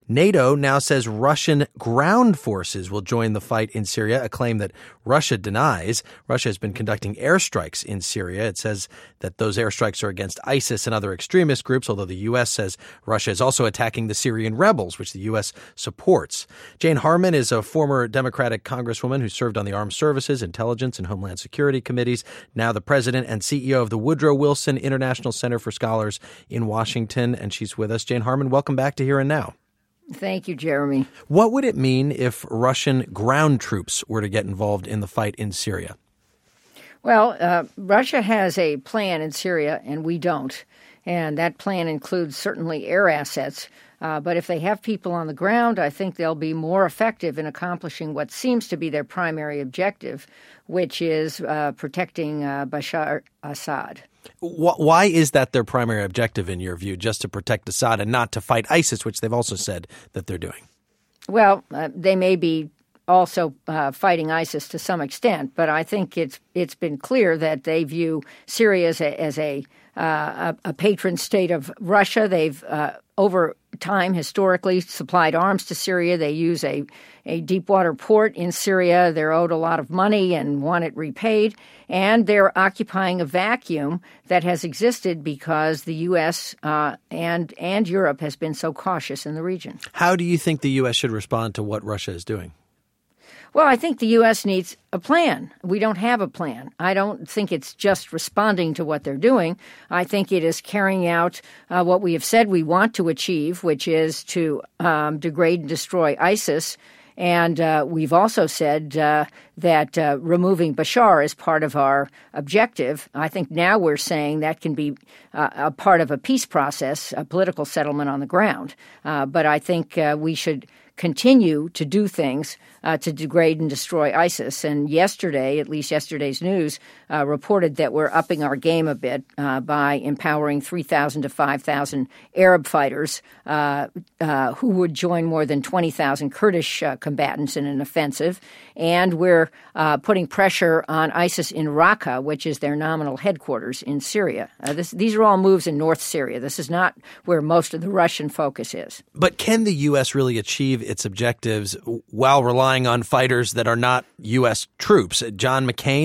NATO now says Russian ground forces will join the fight in Syria, a claim that Russia denies. Russia has been conducting airstrikes in Syria. It says that those airstrikes are against ISIS and other extremist groups, although the U.S. says Russia is also attacking the Syrian rebels, which the U.S. supports. Jane Harman is a former Democratic congresswoman who served on the Armed Services, Intelligence, and Homeland Security committees, now the president and CEO of the Woodrow Wilson International Center for Scholars in Washington, and she's with us. Jane Harman, welcome back to Here and Now. Thank you, Jeremy. What would it mean if Russian ground troops were to get involved in the fight in Syria? Well, Russia has a plan in Syria, and we don't. And that plan includes certainly air assets. But if they have people on the ground, I think they'll be more effective in accomplishing what seems to be their primary objective, which is protecting Bashar Assad. Why is that their primary objective, in your view, just to protect Assad and not to fight ISIS, which they've also said that they're doing? Well, they may be also fighting ISIS to some extent, but I think it's been clear that they view Syria as a patron state of Russia. They've over time historically supplied arms to Syria. They use a deep water port in Syria. They're owed a lot of money and want it repaid. And they're occupying a vacuum that has existed because the U.S. and Europe has been so cautious in the region. How do you think the U.S. should respond to what Russia is doing? Well, I think the U.S. needs a plan. We don't have a plan. I don't think it's just responding to what they're doing. I think it is carrying out what we have said we want to achieve, which is to degrade and destroy ISIS. And we've also said that removing Bashar is part of our objective. I think now we're saying that can be a part of a peace process, a political settlement on the ground. But I think we should continue to do things to degrade and destroy ISIS. And yesterday, at least yesterday's news, reported that we're upping our game a bit by empowering 3,000 to 5,000 Arab fighters who would join more than 20,000 Kurdish combatants in an offensive. And we're putting pressure on ISIS in Raqqa, which is their nominal headquarters in Syria. These are all moves in North Syria. This is not where most of the Russian focus is. But can the U.S. really achieve its objectives while relying on fighters that are not U.S. troops? Senator John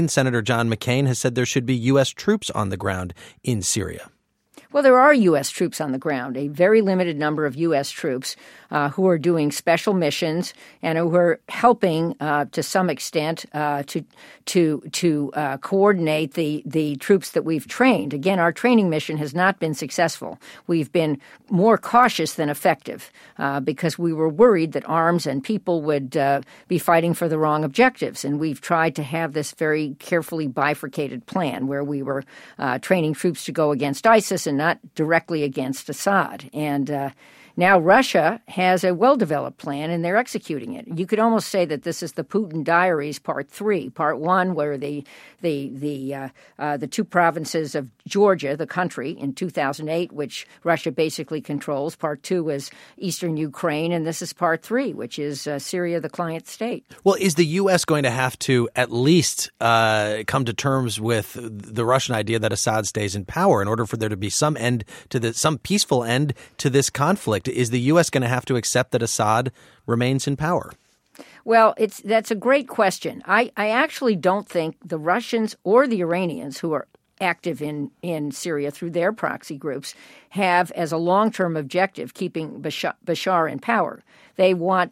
McCain has said there should be U.S. troops on the ground in Syria. Well, there are U.S. troops on the ground, a very limited number of U.S. troops who are doing special missions and who are helping to some extent to coordinate the troops that we've trained. Again, our training mission has not been successful. We've been more cautious than effective because we were worried that arms and people would be fighting for the wrong objectives. And we've tried to have this very carefully bifurcated plan where we were training troops to go against ISIS and not directly against Assad. And now Russia has a well-developed plan, and they're executing it. You could almost say that this is the Putin Diaries Part 3. Part 1, where the two provinces of Georgia, the country, in 2008, which Russia basically controls. Part 2 is eastern Ukraine, and this is Part 3, which is Syria, the client state. Well, is the U.S. going to have to at least come to terms with the Russian idea that Assad stays in power in order for there to be some peaceful end to this conflict? Is the U.S. going to have to accept that Assad remains in power? Well, that's a great question. I actually don't think the Russians or the Iranians, who are active in Syria through their proxy groups, have as a long-term objective keeping Bashar in power. They want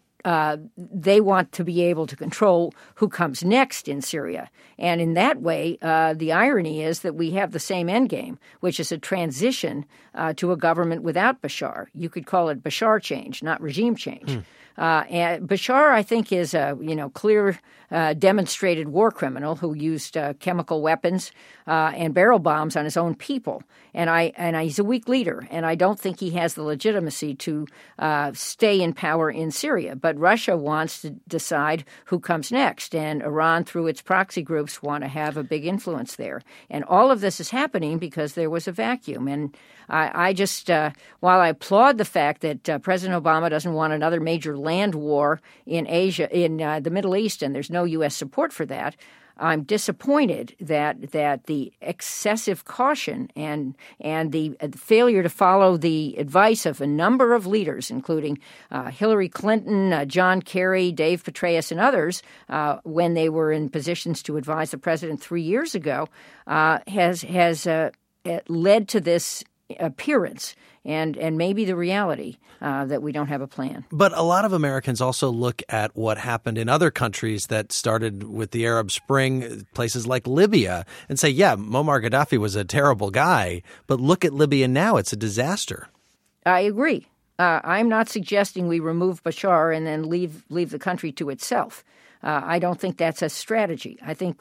to be able to control who comes next in Syria. And in that way, the irony is that we have the same endgame, which is a transition to a government without Bashar. You could call it Bashar change, not regime change. And Bashar, I think, is a clear demonstrated war criminal who used chemical weapons and barrel bombs on his own people. And he's a weak leader, and I don't think he has the legitimacy to stay in power in Syria. But Russia wants to decide who comes next, and Iran, through its proxy groups, want to have a big influence there. And all of this is happening because there was a vacuum. And I just, while I applaud the fact that President Obama doesn't want another major land war in Asia, in the Middle East, and there's no U.S. support for that, I'm disappointed that the excessive caution and the failure to follow the advice of a number of leaders, including Hillary Clinton, John Kerry, Dave Petraeus, and others, when they were in positions to advise the president 3 years ago, has led to this appearance and maybe the reality that we don't have a plan. But a lot of Americans also look at what happened in other countries that started with the Arab Spring, places like Libya, and say, yeah, Muammar Gaddafi was a terrible guy, but look at Libya now. It's a disaster. I agree. I'm not suggesting we remove Bashar and then leave the country to itself. I don't think that's a strategy. I think,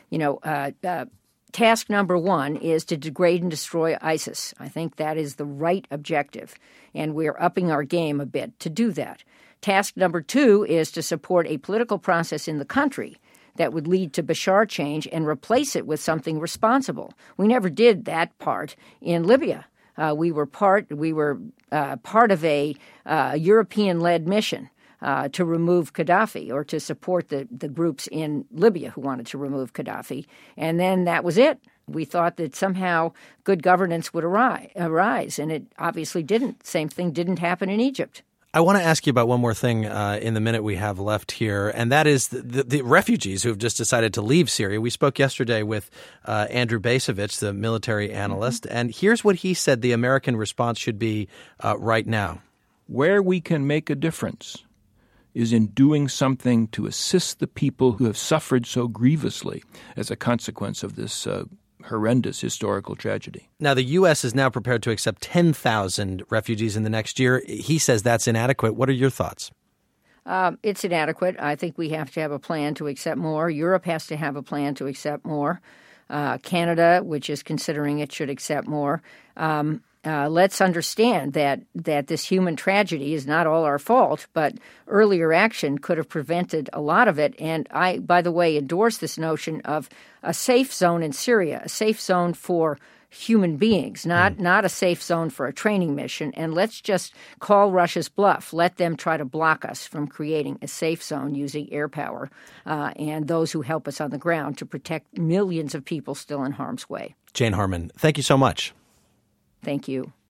task number one is to degrade and destroy ISIS. I think that is the right objective, and we're upping our game a bit to do that. Task number two is to support a political process in the country that would lead to Bashar change and replace it with something responsible. We never did that part in Libya. We were part of a European-led mission to remove Gaddafi, or to support the groups in Libya who wanted to remove Gaddafi. And then that was it. We thought that somehow good governance would arise, and it obviously didn't. Same thing didn't happen in Egypt. I want to ask you about one more thing in the minute we have left here, and that is the refugees who have just decided to leave Syria. We spoke yesterday with Andrew Bacevich, the military analyst, and here's what he said the American response should be right now. Where we can make a difference is in doing something to assist the people who have suffered so grievously as a consequence of this horrendous historical tragedy. Now, the U.S. is now prepared to accept 10,000 refugees in the next year. He says that's inadequate. What are your thoughts? It's inadequate. I think we have to have a plan to accept more. Europe has to have a plan to accept more. Canada, which is considering it, should accept more. Let's understand that this human tragedy is not all our fault, but earlier action could have prevented a lot of it. And I, by the way, endorse this notion of a safe zone in Syria, a safe zone for human beings, not a safe zone for a training mission. And let's just call Russia's bluff. Let them try to block us from creating a safe zone using air power and those who help us on the ground to protect millions of people still in harm's way. Jane Harman, thank you so much. Thank you.